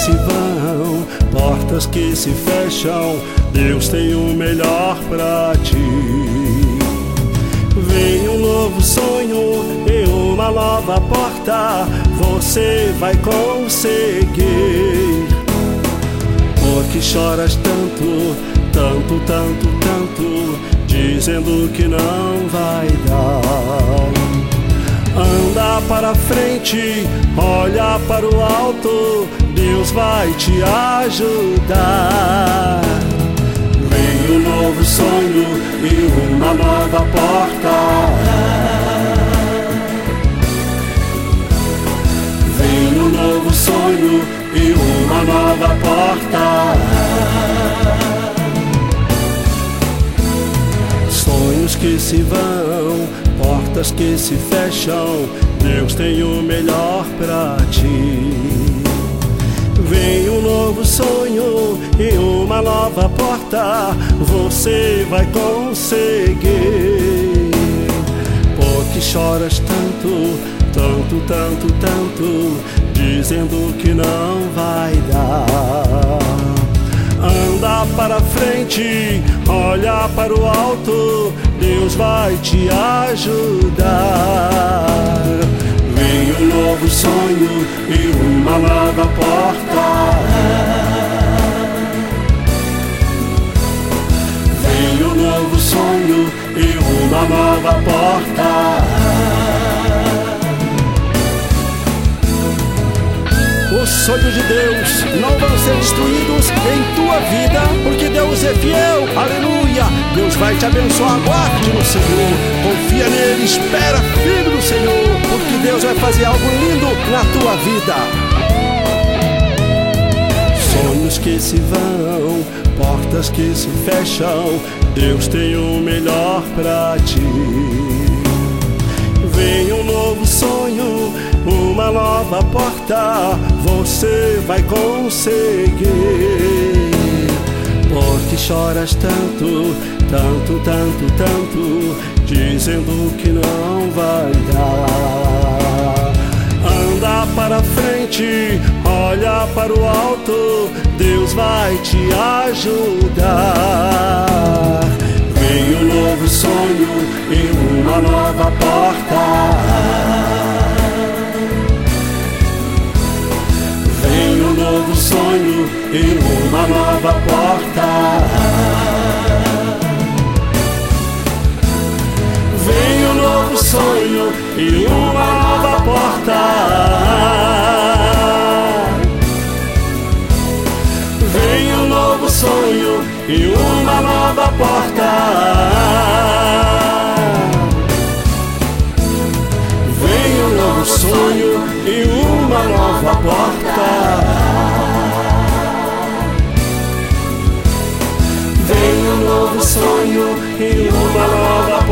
se vão, portas que se fecham, Deus tem o melhor pra ti. Vem um novo sonho e uma nova porta, você vai conseguir. Porque choras tanto, tanto, tanto, tanto, dizendo que não vai dar. Anda para frente, olha para o alto, Deus vai te ajudar. Vem um novo sonho e uma nova porta. Vem um novo sonho e uma nova porta. Sonhos que se vão, portas que se fecham, Deus tem o melhor pra ti. Vem um novo sonho e uma nova porta, você vai conseguir. Porque choras tanto, tanto, tanto, tanto, dizendo que não vai dar. Anda para frente, olha para o alto, Deus vai te ajudar. Vem um novo sonho e uma nova porta. Vem um novo sonho e uma nova porta. Os sonhos de Deus não vão ser destruídos em tua vida, porque Deus é fiel, aleluia. Deus vai te abençoar, guarde no Senhor, confia nele, espera firme no Senhor, porque Deus vai fazer algo lindo na tua vida. Sonhos que se vão, portas que se fecham, Deus tem o melhor pra ti. Vem um novo sonho, uma nova porta, você vai conseguir. Porque choras tanto, tanto, tanto, tanto, dizendo que não vai dar. Anda para frente, olha para o alto, Deus vai te ajudar. Vem um novo sonho e uma nova porta. Vem um novo sonho e uma nova porta. Vem um novo sonho e uma nova porta. Vem um novo sonho e uma nova porta. Vem um novo sonho e uma nova porta. Vem um novo sonho e uma nova porta.